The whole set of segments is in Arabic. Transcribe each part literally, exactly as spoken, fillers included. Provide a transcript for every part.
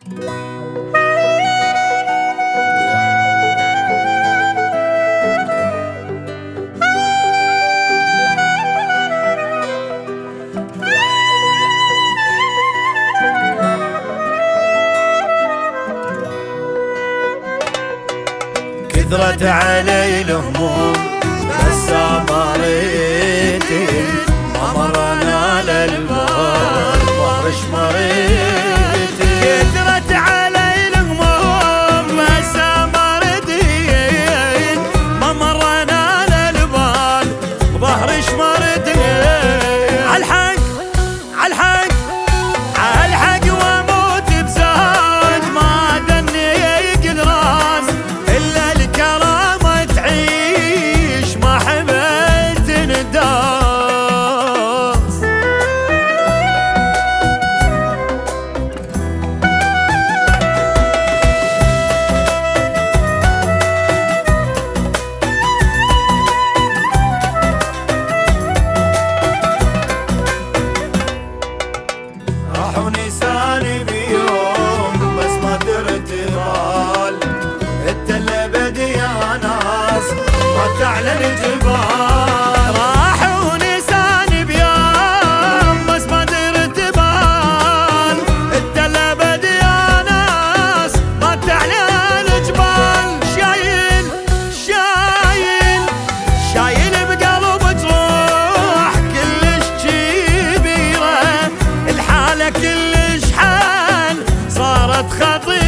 كثرت علي الهموم بس مريتي ما مرنا للبال ظهرش مريتي. كثرت علي الهموم بس مريتي ما مرنا للبال ظهرش مريتي. عالحق عالحق عالحق واموت بزاد ما دني يقل راس الا الكرامه تعيش ما حبيت نداس. راحوا نساني بيوم بس ما درت بال التله بدي يا ناس ما تعلى الجبال. راحوا نساني بيوم بس ما درت بال التله بدي يا ناس ما تعلى الجبال. شايل شايل شايل بقلب جروح كلش كبيره الحالة كلش حال صارت خطيرة.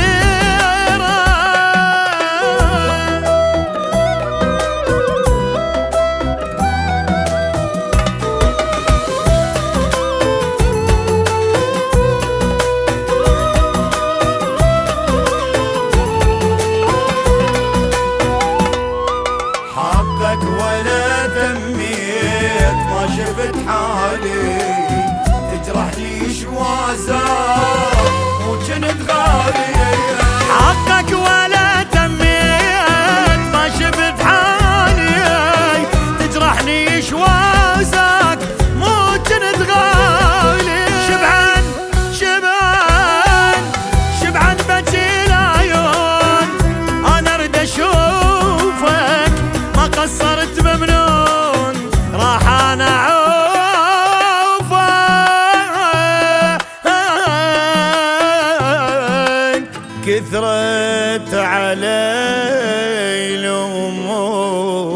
حقك ولا تميت ما شفت حالي تجرح لي شوازات مو جنت غالي. حقك ولا تميت ما شفت حالي تجرحني شوازك مو جنت غالي. شبعان شبعان شبعان بجي العيون انا اريد اشوفك ما قصرت ممنون راح انا كثرت علي الهموم